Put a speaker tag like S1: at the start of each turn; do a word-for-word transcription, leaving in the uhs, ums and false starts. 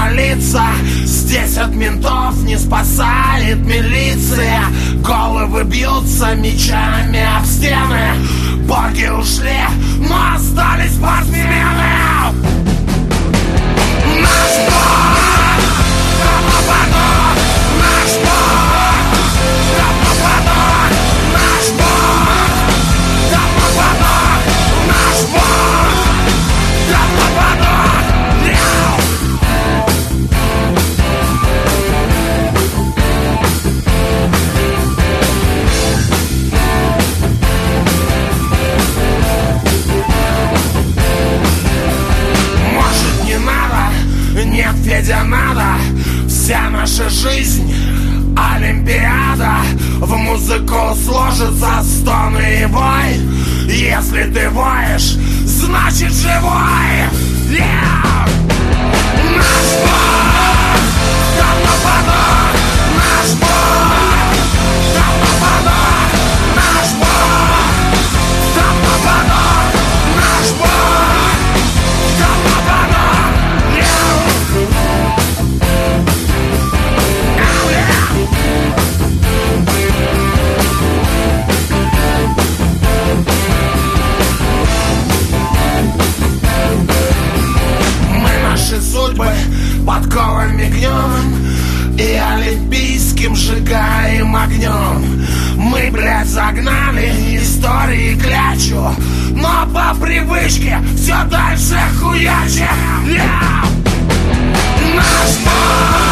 S1: молиться. Здесь от ментов не спасает милиция. Головы бьются мечами об стены. Боги ушли, но остались спортсмены. Наш бог, Рамападон, наш бог, Рамападон, наш бог, Рамападон, наш бог, Рамападон, Ляу. Может, не надо? Нет, Федя, надо. Вся наша жизнь олимпиада. В музыку сложится стоны и вой. Если ты воешь, значит живой. Yeah! Наш бог, Рамападон, наш бог, Рамападон, наш бог, Рамападон, наш бог, Рамападон, yeah! Oh, yeah! Мы наши судьбы подковами гнем и олимпийским сжигаем огнем. Мы, блядь, загнали истории клячу, но по привычке все дальше хуячим. Yeah! Наш бог!